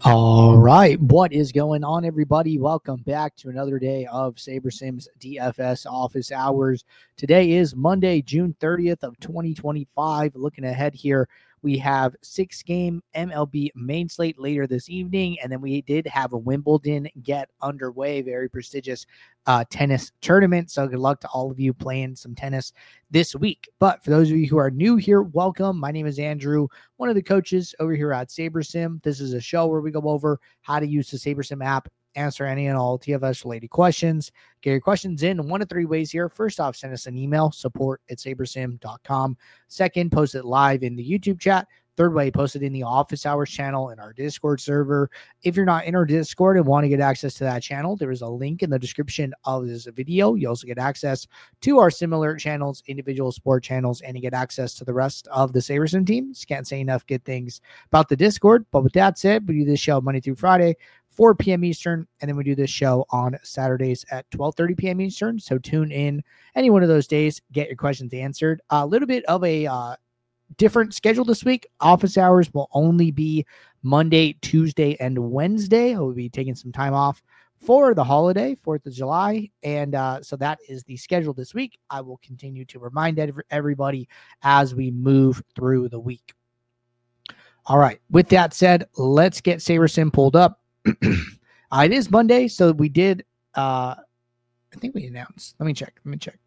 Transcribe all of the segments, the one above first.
All right, what is going on, everybody? Welcome back to another day of SaberSim's DFS office hours. Today is Monday, June 30th of 2025. Looking ahead here, we have 6-game MLB main slate later this evening, and then we did have a Wimbledon get underway, very prestigious tennis tournament. So good luck to all of you playing some tennis this week. But for those of you who are new here, welcome. My name is Andrew, one of the coaches over here at SaberSim. This is a show where we go over how to use the SaberSim app, answer any and all TFS related questions. Get your questions in one of three ways here. First off, send us an email, support@sabersim.com. Second, post it live in the YouTube chat. Third way, post it in the office hours channel in our Discord server. If you're not in our Discord and want to get access to that channel, there is a link in the description of this video. You also get access to our similar channels, individual sport channels, and you get access to the rest of the SaberSim team. Just can't say enough good things about the Discord. But with that said, we do this show Monday through Friday, 4 p.m. Eastern, and then we do this show on Saturdays at 12:30 p.m. Eastern. So tune in any one of those days, get your questions answered. A little bit of a different schedule this week. Office hours will only be Monday, Tuesday, and Wednesday. I will be taking some time off for the holiday, 4th of July. And so that is the schedule this week. I will continue to remind everybody as we move through the week. All right. With that said, let's get SaberSim pulled up. It is Monday, so we did, I think we announced. Let me check.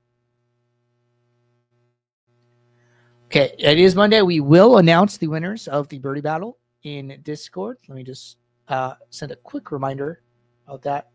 Okay, it is Monday. We will announce the winners of the Birdie Battle in Discord. Let me just send a quick reminder of that.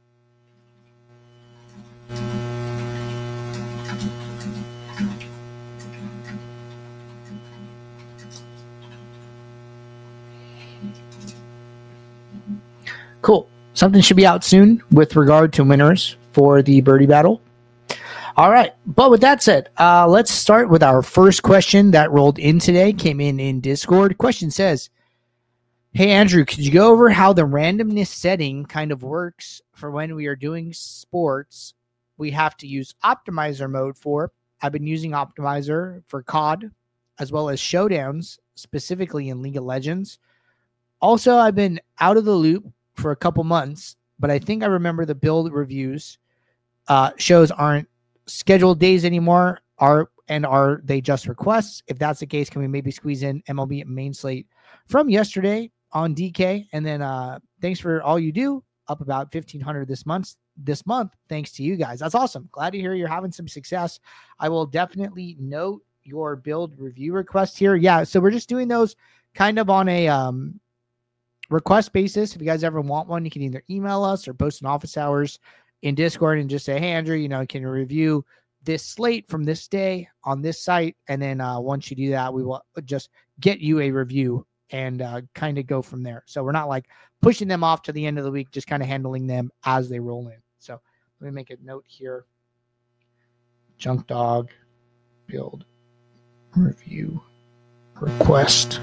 Cool. Something should be out soon with regard to winners for the Birdie Battle. All right. But with that said, let's start with our first question that rolled in today, came in Discord. Question says, hey, Andrew, could you go over how the randomness setting kind of works for when we are doing sports we have to use optimizer mode for? I've been using optimizer for COD as well as showdowns, specifically in League of Legends. Also, I've been out of the loop for a couple months, but I think I remember the build reviews shows aren't scheduled days anymore, are they just requests? If that's the case, can we maybe squeeze in MLB main slate from yesterday on DK? And then thanks for all you do, up about 1,500 this month thanks to you guys. That's awesome. Glad to hear you're having some success. I will definitely note your build review request here. Yeah, so we're just doing those kind of on a request basis. If you guys ever want one, you can either email us or post an office hours in Discord and just say, hey, Andrew, can you review this slate from this day on this site? And then once you do that, we will just get you a review and kind of go from there. So we're not like pushing them off to the end of the week, just kind of handling them as they roll in. So let me make a note here. Junk Dog build review request.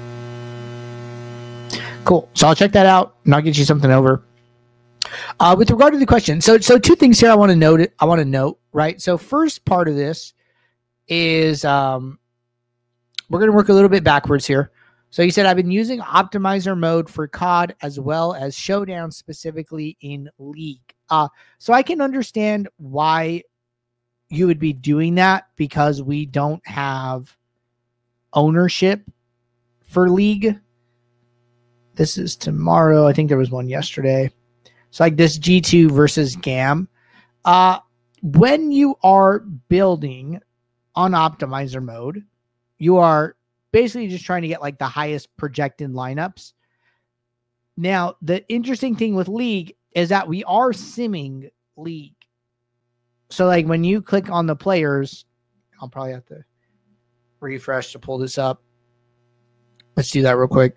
Cool. So I'll check that out and I'll get you something over. With regard to the question, so two things here I want to note, right? So first part of this is we're going to work a little bit backwards here. So you said I've been using optimizer mode for COD as well as showdown, specifically in League. So I can understand why you would be doing that because we don't have ownership for League. This is tomorrow. I think there was one yesterday. So like this G2 versus GAM. When you are building on optimizer mode, you are basically just trying to get like the highest projected lineups. Now, the interesting thing with League is that we are simming League. So like when you click on the players, I'll probably have to refresh to pull this up. Let's do that real quick.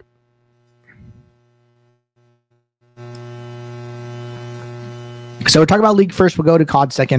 So we're talking about League first. We'll go to COD second.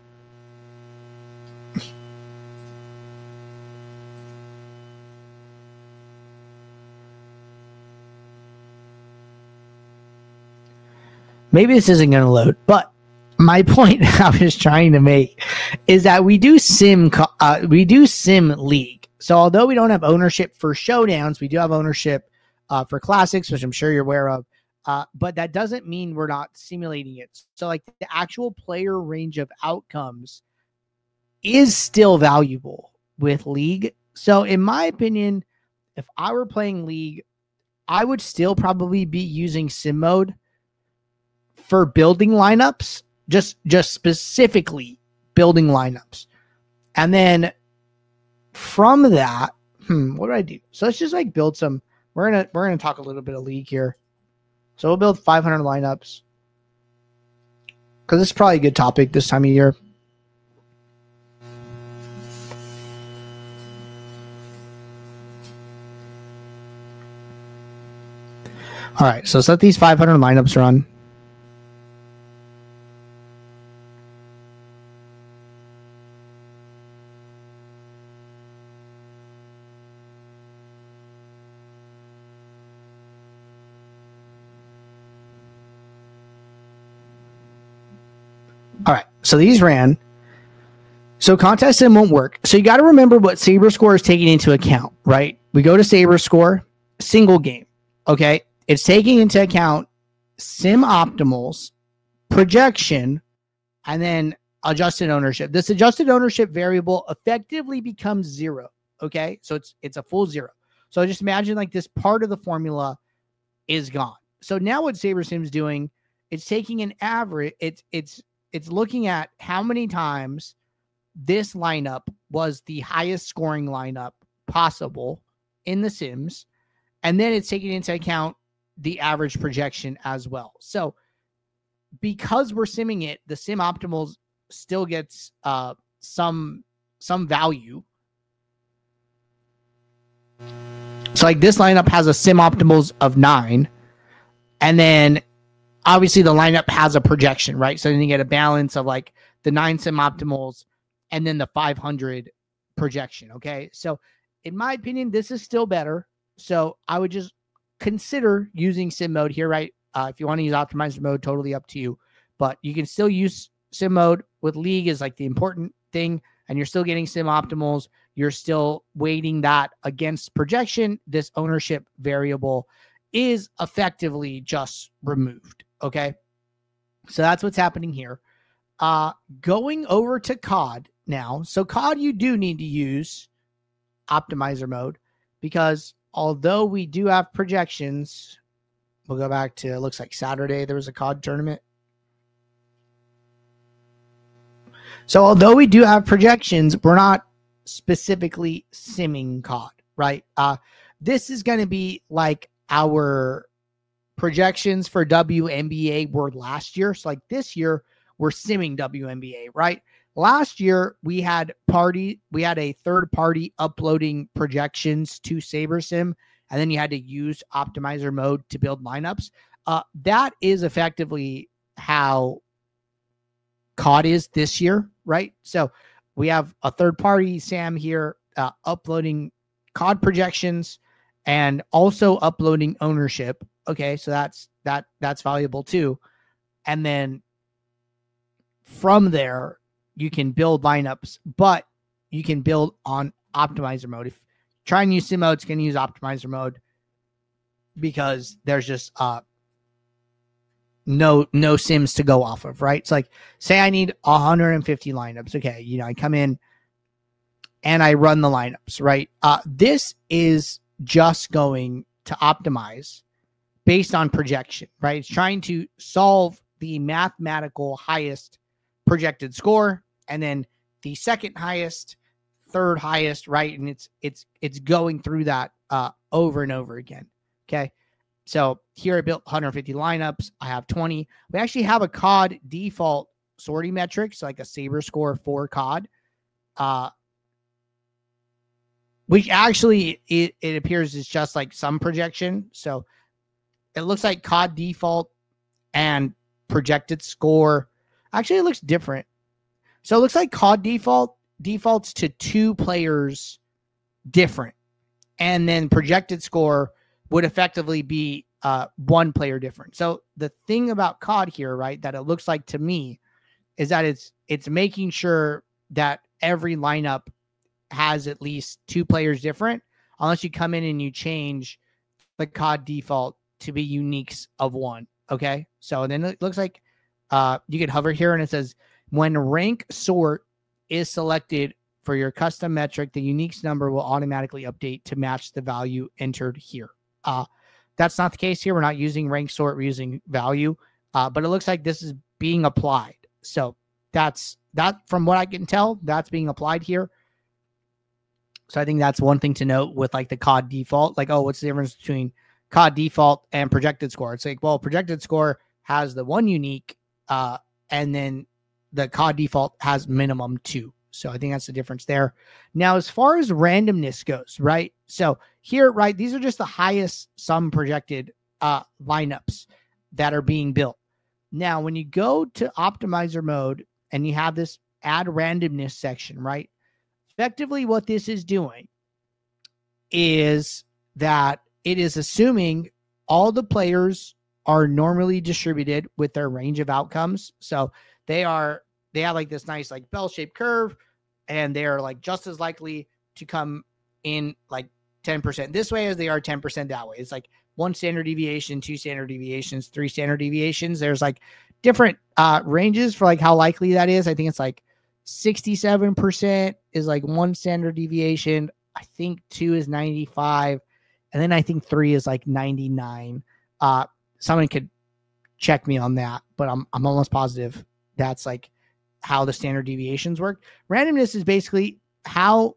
Maybe this isn't going to load, but my point I was trying to make is that we do sim League. So although we don't have ownership for showdowns, we do have ownership for classics, which I'm sure you're aware of. But that doesn't mean we're not simulating it. So like the actual player range of outcomes is still valuable with League. So in my opinion, if I were playing League, I would still probably be using sim mode for building lineups, just specifically building lineups. And then from that, what do I do? So let's just like build some. We're gonna talk a little bit of League here. So we'll build 500 lineups because it's probably a good topic this time of year. All right, so let's let these 500 lineups run. All right, so these ran. So contest sim won't work. So you got to remember what Saber Score is taking into account, right? We go to Saber Score, single game, okay? It's taking into account sim optimals, projection, and then adjusted ownership. This adjusted ownership variable effectively becomes 0, okay? So it's a full 0. So just imagine like this part of the formula is gone. So now what SaberSim's doing, it's taking an average, it's looking at how many times this lineup was the highest scoring lineup possible in the Sims, and then it's taking into account the average projection as well. So because we're simming it, the sim optimals still gets some value. So like this lineup has a sim optimals of 9, and then obviously the lineup has a projection, right? So then you get a balance of like the 9 sim optimals and then the 500 projection. Okay. So in my opinion, this is still better. So I would just consider using sim mode here, right? If you want to use optimizer mode, totally up to you, but you can still use sim mode with League is like the important thing. And you're still getting sim optimals. You're still weighting that against projection. This ownership variable is effectively just removed. Okay. So that's what's happening here. Going over to COD now. So COD, you do need to use optimizer mode because although we do have projections, we'll go back to, it looks like Saturday, there was a COD tournament. So although we do have projections, we're not specifically simming COD, right? This is going to be like our projections for WNBA were last year. So like this year, we're simming WNBA, right? Last year, we had a third party uploading projections to SaberSim, and then you had to use optimizer mode to build lineups. That is effectively how COD is this year, right? So we have a third party, Sam, here uploading COD projections and also uploading ownership. Okay, so that's valuable too. And then from there, you can build lineups, but you can build on optimizer mode. If you try and use sim mode, it's going to use optimizer mode because there's just no sims to go off of, right? It's like, say I need 150 lineups. Okay, I come in and I run the lineups, right? This is just going to optimize based on projection, right? It's trying to solve the mathematical highest projected score and then the second highest, third highest, right? And it's going through that over and over again. Okay. So here I built 150 lineups. I have 20. We actually have a COD default sorting metrics, like a Saber score for COD, which actually it appears is just like some projection. So it looks like COD default and projected score. Actually, it looks different. So it looks like COD defaults to 2 players different. And then projected score would effectively be 1 player different. So the thing about COD here, right, that it looks like to me is that it's making sure that every lineup has at least 2 players different, unless you come in and you change the COD default to be uniques of 1. Okay. So then it looks like you can hover here and it says when rank sort is selected for your custom metric, the uniques number will automatically update to match the value entered here. That's not the case here. We're not using rank sort, we're using value, but it looks like this is being applied. So that's that, from what I can tell, that's being applied here. So I think that's one thing to note with like the COD default. Like, oh, what's the difference between COD default and projected score? It's like, well, projected score has the 1 unique, and then the COD default has minimum 2. So I think that's the difference there. Now, as far as randomness goes, right? So here, right, these are just the highest sum projected lineups that are being built. Now, when you go to optimizer mode and you have this add randomness section, right? Effectively, what this is doing is that it is assuming all the players are normally distributed with their range of outcomes. So they have like this nice like bell-shaped curve, and they are like just as likely to come in like 10% this way as they are 10% that way. It's like 1 standard deviation, 2 standard deviations, 3 standard deviations. There's like different ranges for like how likely that is. I think it's like 67% is like 1 standard deviation. I think 2 is 95. And then I think 3 is like 99. Someone could check me on that, but I'm almost positive that's like how the standard deviations work. Randomness is basically how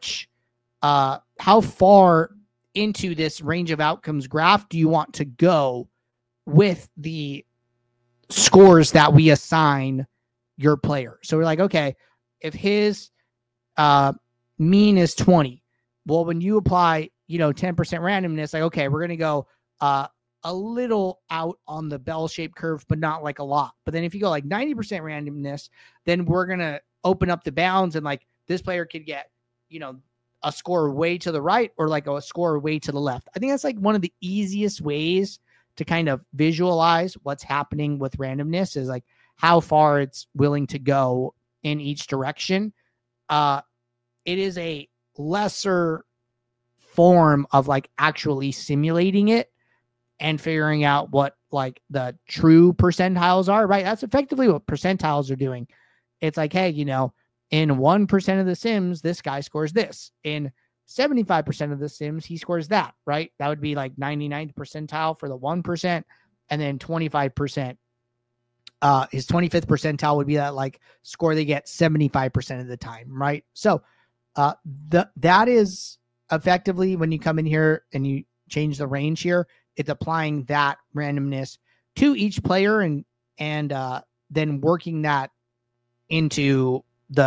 far into this range of outcomes graph do you want to go with the scores that we assign your player. So we're like, okay, if his mean is 20, well, when you apply, 10% randomness, like, okay, we're going to go a little out on the bell-shaped curve, but not like a lot. But then if you go like 90% randomness, then we're going to open up the bounds, and like this player could get, a score way to the right or like a score way to the left. I think that's like one of the easiest ways to kind of visualize what's happening with randomness, is like how far it's willing to go in each direction. It is a lesser form of like actually simulating it and figuring out what like the true percentiles are, right? That's effectively what percentiles are doing. It's like, hey, in 1% of the sims, this guy scores this. In 75% of the sims, he scores that, right? That would be like 99th percentile for the 1%. And then 25%, his 25th percentile would be that like score they get 75% of the time, right? So that is effectively when you come in here and you change the range here, it's applying that randomness to each player and then working that into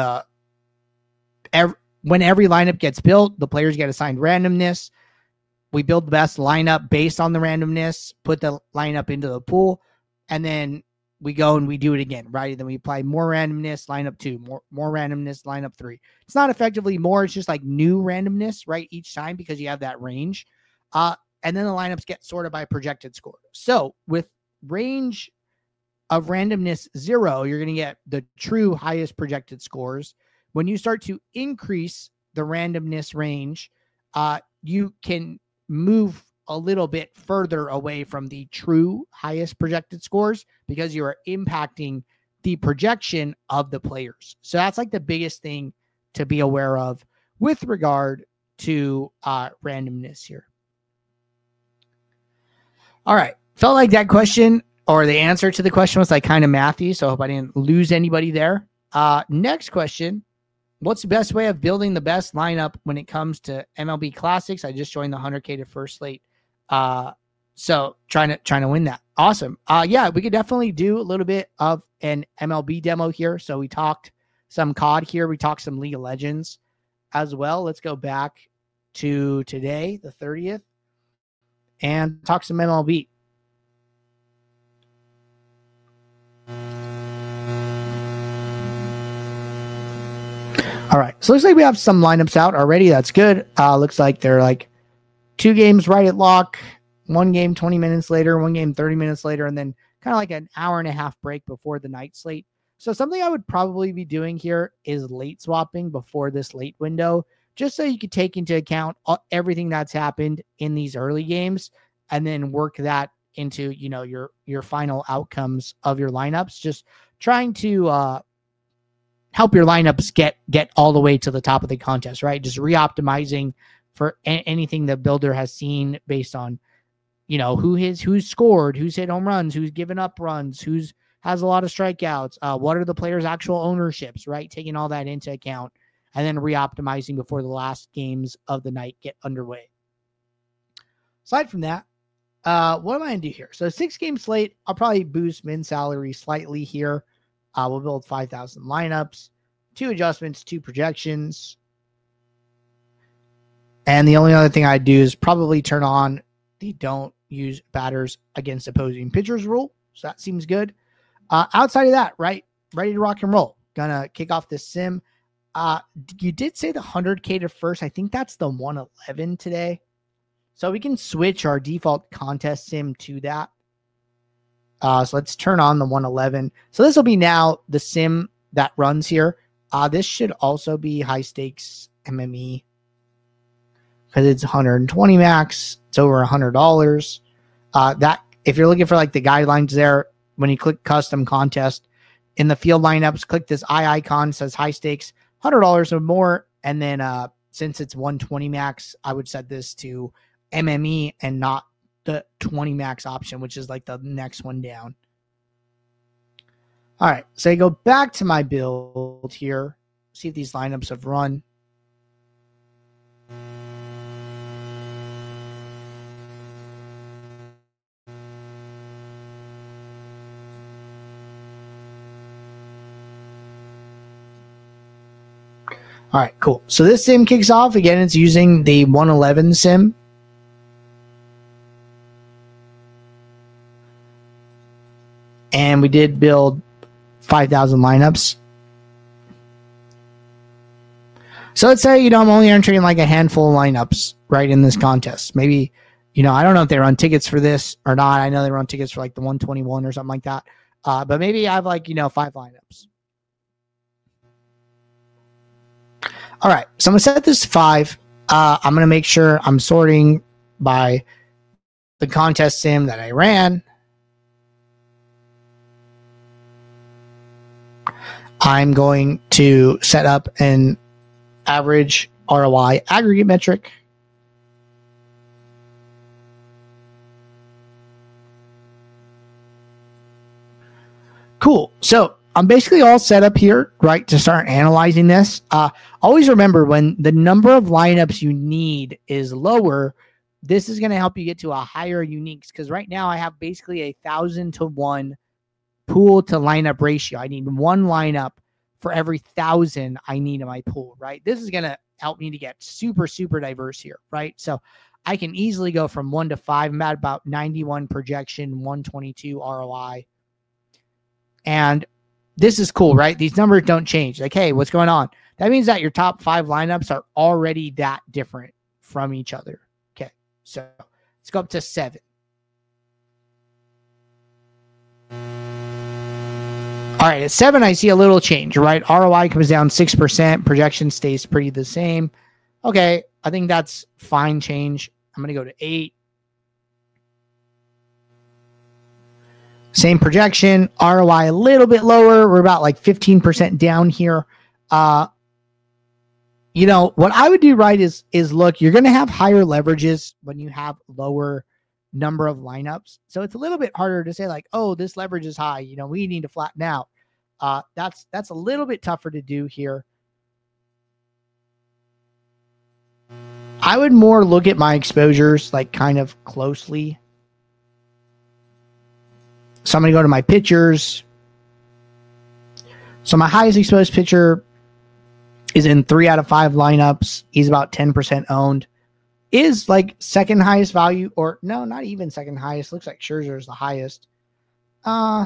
when every lineup gets built, the players get assigned randomness. We build the best lineup based on the randomness, put the lineup into the pool, and then we go and we do it again, right? Then we apply more randomness, lineup 2, more randomness, lineup 3. It's not effectively more, it's just like new randomness, right? Each time, because you have that range. And then the lineups get sorted by projected score. So with range of randomness 0, you're going to get the true highest projected scores. When you start to increase the randomness range, you can move a little bit further away from the true highest projected scores because you are impacting the projection of the players. So that's like the biggest thing to be aware of with regard to randomness here. All right. Felt like that question or the answer to the question was like kind of mathy, so I hope I didn't lose anybody there. Next question. What's the best way of building the best lineup when it comes to MLB Classics? I just joined the 100K to first slate. So trying to win that. Awesome. Yeah, we could definitely do a little bit of an MLB demo here. So we talked some COD here. We talked some League of Legends as well. Let's go back to today, the 30th, and talk some MLB. All right, so looks like we have some lineups out already. That's good. Looks like they're like 2 games right at lock, 1 game 20 minutes later, 1 game 30 minutes later, and then kind of like an hour and a half break before the night slate. So something I would probably be doing here is late swapping before this late window, just so you could take into account everything that's happened in these early games and then work that into, your final outcomes of your lineups. Just trying to help your lineups get all the way to the top of the contest, right? Just re-optimizing for anything the builder has seen based on, who's scored, who's hit home runs, who's given up runs, who's has a lot of strikeouts, what are the players' actual ownerships, right? Taking all that into account and then re-optimizing before the last games of the night get underway. Aside from that, what am I going to do here? So 6-game slate, I'll probably boost min salary slightly here. We'll build 5,000 lineups, 2 adjustments, 2 projections. And the only other thing I'd do is probably turn on the don't use batters against opposing pitchers rule. So that seems good. Outside of that, right? Ready to rock and roll. Gonna kick off this sim. You did say the 100K to first. I think that's the 111 today. So we can switch our default contest sim to that. So let's turn on the 111. So this will be now the sim that runs here. This should also be high stakes MME because it's 120 max. It's over $100. That if you're looking for like the guidelines there, when you click custom contest in the field lineups, click this eye icon, says high stakes, $100 or more. And then since it's 120 max, I would set this to MME and not the 20 max option, which is like the next one down. All right. So I go back to my build here, see if these lineups have run. All right, cool. So this sim kicks off. Again, it's using the 111 sim. And we did build 5,000 lineups. So let's say, I'm only entering like a handful of lineups, right, in this contest. Maybe, I don't know if they run tickets for this or not. I know they run tickets for like the 121 or something like that. But maybe I have like, 5 lineups. All right, so I'm going to set this to 5. I'm going to make sure I'm sorting by the contest sim that I ran. I'm going to set up an average ROI aggregate metric. Cool. So I'm basically all set up here, right, to start analyzing this. Always remember when the number of lineups you need is lower, this is going to help you get to a higher uniques, because right now I have basically 1,000 to 1 pool to lineup ratio. I need 1 lineup for every 1,000 I need in my pool, right? This is going to help me to get super, super diverse here, right? So I can easily go from 1 to 5. I'm at about 91 projection, 122 ROI. And this is cool, right? These numbers don't change. Like, hey, what's going on? That means that your top 5 lineups are already that different from each other. Okay, so let's go up to 7. All right, at 7, I see a little change, right? ROI comes down 6%. Projection stays pretty the same. Okay, I think that's fine change. I'm going to go to 8. Same projection. ROI a little bit lower. We're about like 15% down here. What I would do right is look, you're going to have higher leverages when you have lower number of lineups. So it's a little bit harder to say like, oh, this leverage is high. We need to flatten out. That's a little bit tougher to do here. I would more look at my exposures like kind of closely. So I'm going to go to my pitchers. So my highest exposed pitcher is in 3 out of 5 lineups. He's about 10% owned. Is like second highest value, or no, not even second highest. Looks like Scherzer is the highest. I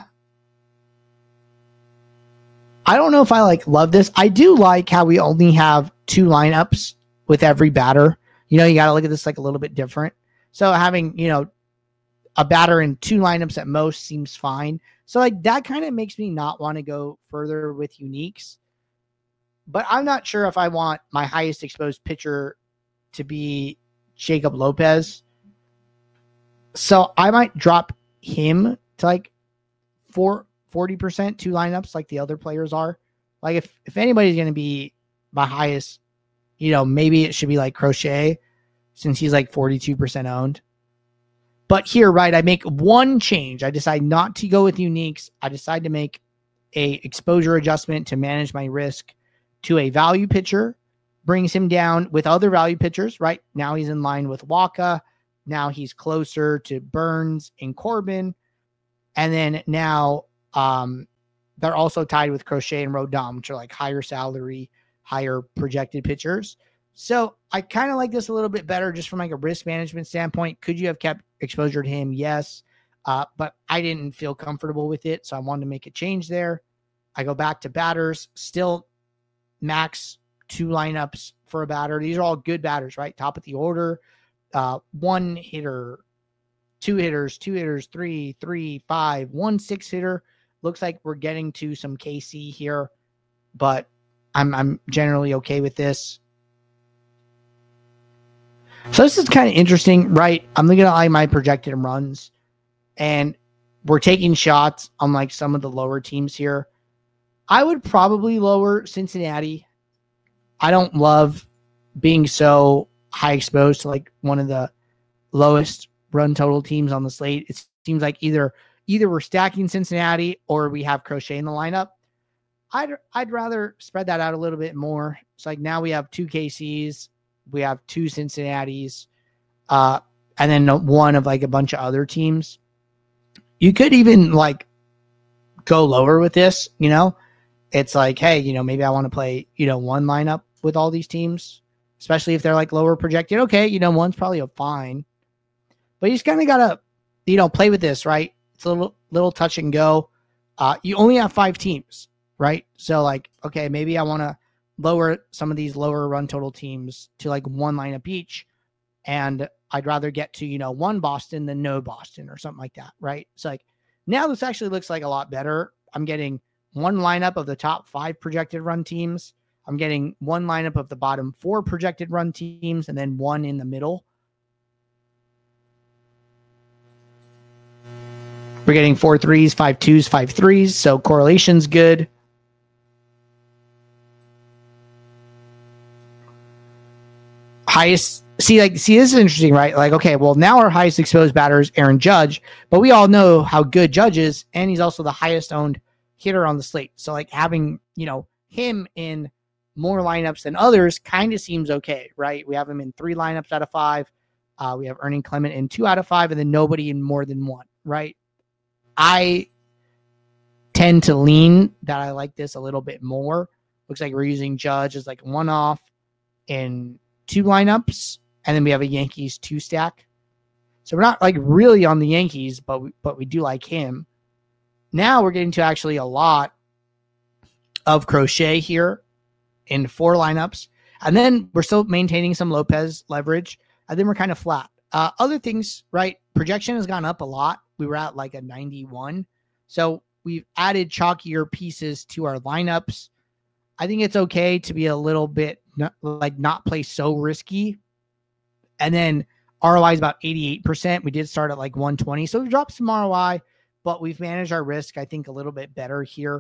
don't know if I love this. I do like how we only have 2 lineups with every batter. You got to look at this like a little bit different. So having, a batter in 2 lineups at most seems fine. So that kind of makes me not want to go further with uniques. but I'm not sure if I want my highest exposed pitcher to be Jacob Lopez. So I might drop him to like 40%, 2 lineups like the other players are. Like if anybody's going to be my highest, maybe it should be like Crochet since he's like 42% owned. But here, right, I make one change. I decide not to go with uniques. I decide to make a exposure adjustment to manage my risk to a value pitcher, brings him down with other value pitchers, right? Now he's in line with Waka. Now he's closer to Burns and Corbin. And then now they're also tied with Crochet and Rodon, which are like higher salary, higher projected pitchers. So I kind of like this a little bit better just from like a risk management standpoint. Could you have kept exposure to him? Yes. But I didn't feel comfortable with it. So I wanted to make a change there. I go back to batters, still max 2 lineups for a batter. These are all good batters, right? Top of the order, 1 hitter, 2 hitters, 2 hitters, 3, 5, 1 6 hitter. Looks like we're getting to some KC here, but I'm generally okay with this. So this is kind of interesting, right? I'm looking at like my projected runs, and we're taking shots on like some of the lower teams here. I would probably lower Cincinnati. I don't love being so high exposed to like one of the lowest run total teams on the slate. It seems like either we're stacking Cincinnati or we have Crochet in the lineup. I'd rather spread that out a little bit more. It's like now we have 2 KCs, we have 2 Cincinnati's, and then one of like a bunch of other teams. You could even like go lower with this, It's like, hey, maybe I want to play, 1 lineup with all these teams, especially if they're like lower projected. Okay, one's probably a fine. But you just kind of got to, play with this, right? It's a little touch and go. You only have 5 teams, right? So like, okay, maybe I want to lower some of these lower run total teams to like 1 lineup each. And I'd rather get to, 1 Boston than no Boston or something like that, right? It's like, now this actually looks like a lot better. I'm getting 1 lineup of the top 5 projected run teams. I'm getting 1 lineup of the bottom 4 projected run teams, and then 1 in the middle. We're getting 4 3s, 5 2s, 5 3s. So correlation's good. Highest, see, this is interesting, right? Like, okay, well, now our highest exposed batter is Aaron Judge, but we all know how good Judge is, and he's also the highest owned hitter on the slate. So like having, him in more lineups than others kind of seems okay, right? We have him in 3 lineups out of 5. We have Ernie Clement in 2 out of 5, and then nobody in more than 1, right? I tend to lean that I like this a little bit more. Looks like we're using Judge as like 1 off in 2 lineups, and then we have a Yankees 2 stack. So we're not like really on the Yankees, but we do like him. Now we're getting to actually a lot of Crochet here in 4 lineups. And then we're still maintaining some Lopez leverage. And then we're kind of flat. Other things, right? Projection has gone up a lot. We were at like a 91. So we've added chalkier pieces to our lineups. I think it's okay to be a little bit not play so risky. And then ROI is about 88%. We did start at like 120. So we've dropped some ROI, but we've managed our risk, I think, a little bit better here.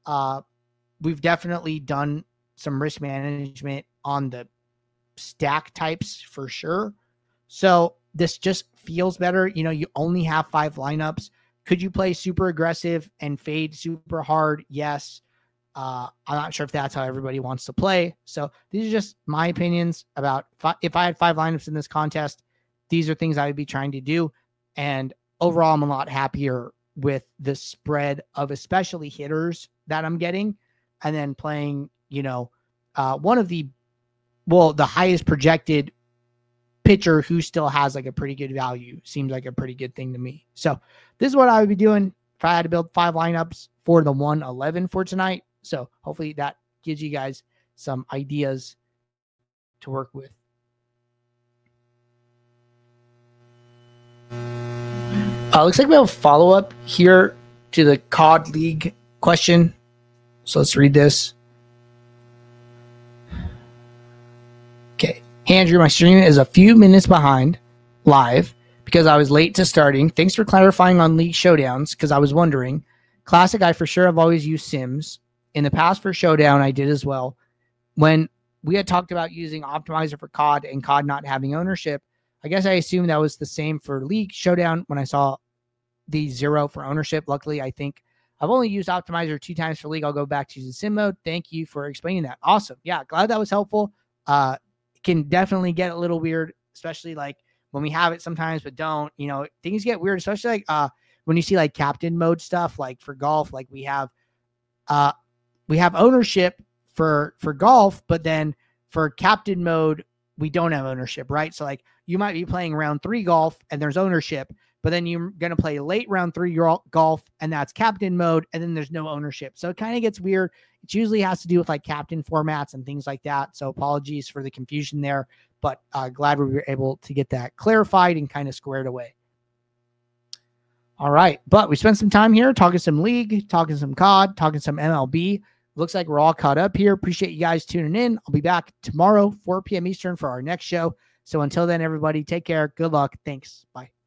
We've definitely done some risk management on the stack types for sure. So this just feels better. You only have 5 lineups. Could you play super aggressive and fade super hard? Yes. I'm not sure if that's how everybody wants to play. So these are just my opinions about if I had 5 lineups in this contest, these are things I would be trying to do. And overall, I'm a lot happier with the spread of especially hitters that I'm getting, and then playing, one of the highest projected pitcher who still has like a pretty good value seems like a pretty good thing to me. So this is what I would be doing if I had to build 5 lineups for the 111 for tonight. So hopefully that gives you guys some ideas to work with. Looks like we have a follow-up here to the COD League question. So let's read this. Hey, Andrew, my stream is a few minutes behind live because I was late to starting. Thanks for clarifying on League Showdowns because I was wondering. Classic, I for sure have always used Sims. In the past for Showdown, I did as well. When we had talked about using Optimizer for COD and COD not having ownership, I guess I assumed that was the same for League Showdown when I saw the 0 for ownership. Luckily, I think I've only used Optimizer 2 times for League. I'll go back to using Sim mode. Thank you for explaining that. Awesome. Yeah, glad that was helpful. Can definitely get a little weird, especially like when we have it sometimes, but don't, things get weird, especially like when you see like captain mode stuff, like for golf, like we have ownership for golf, but then for captain mode, we don't have ownership, right? So like you might be playing round 3 golf and there's ownership, but then you're going to play late round 3 golf and that's captain mode. And then there's no ownership. So it kind of gets weird. It usually has to do with like captain formats and things like that. So apologies for the confusion there, but glad we were able to get that clarified and kind of squared away. All right. But we spent some time here talking some League, talking some COD, talking some MLB. Looks like we're all caught up here. Appreciate you guys tuning in. I'll be back tomorrow, 4 p.m. Eastern for our next show. So until then, everybody, take care. Good luck. Thanks. Bye.